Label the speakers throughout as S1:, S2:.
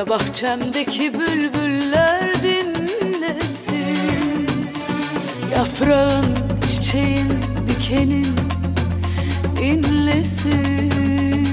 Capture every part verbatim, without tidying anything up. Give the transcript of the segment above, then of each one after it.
S1: Söyle bahçemdeki bülbüller dinlesin. Yaprağın, çiçeğin, dikenin inlesin.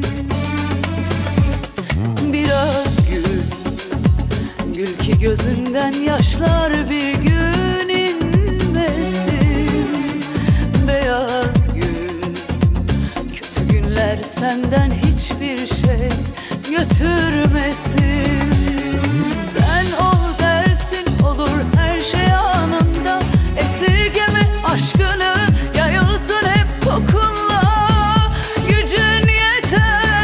S1: Biraz gül, gül ki gözünden yaşlar bir gün inmesin. Beyaz gül, kötü günler senden hiçbir şey götürmesin. Sen ol dersin olur her şey anında. Esirgeme aşkını, yayılsın hep kokunla. Gücün yeter,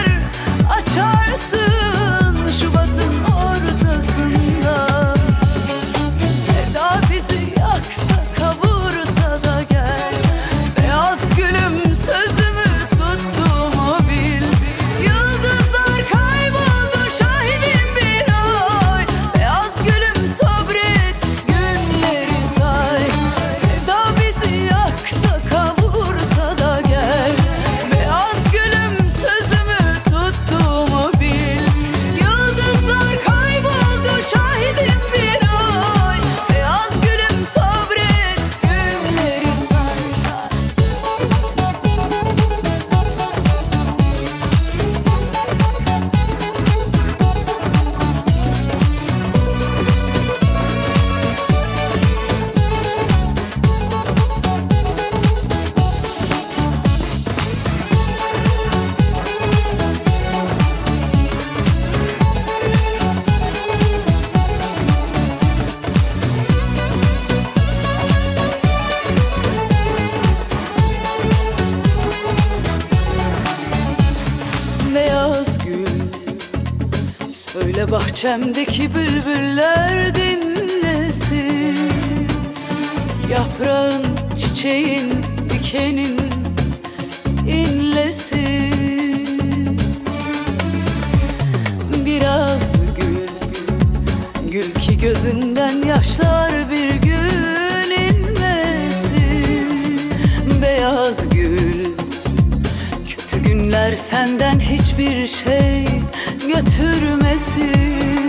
S1: açarsın Şubat'ın ortasında. Sevda bizi yaksa kavursa da gel. Beyaz gülüm sözümü tuttuğumu bil. Yıldızlar kayboldu şahidim bir ay. Beyaz gülüm sabret günleri say. Sevda bizi yaksa kavursa da gel. Beyaz gülüm sözümü tuttuğumu bil. Yıldızlar kayboldu şahidim bir ay. Beyaz gülüm sabret günleri say, say. Beyaz gül, söyle bahçemdeki bülbüller dinlesin. Yaprağın, çiçeğin, dikenin inlesin. Biraz gül, gül ki gözünden yaşlar bir gün inmesin. Beyaz gül, kötü günler senden hiçbir şey götürmesin.